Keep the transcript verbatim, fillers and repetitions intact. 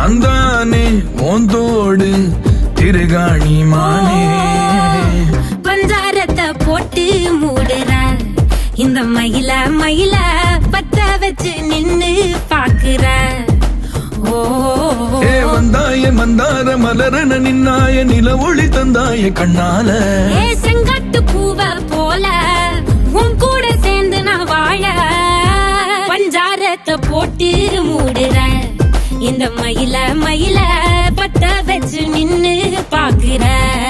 நான் தானே மோந்தோடு திருகாணி மானே. பஞ்சாரத்தை போட்டு மூடுற இந்த மயில மயில பத்த வச்சு நின்னு பாக்குற. ஓ வந்தாய மந்தார மலரன நின்னாய நில ஒளி தந்தாய கண்ணால. செங்காட்டு பூவ போல உன் கூட சேர்ந்து நான் வாழ. பஞ்சாரத்தை போட்டு மூடுற இந்த மயில மயில பத்த வச்சு நின்னு பாக்குற.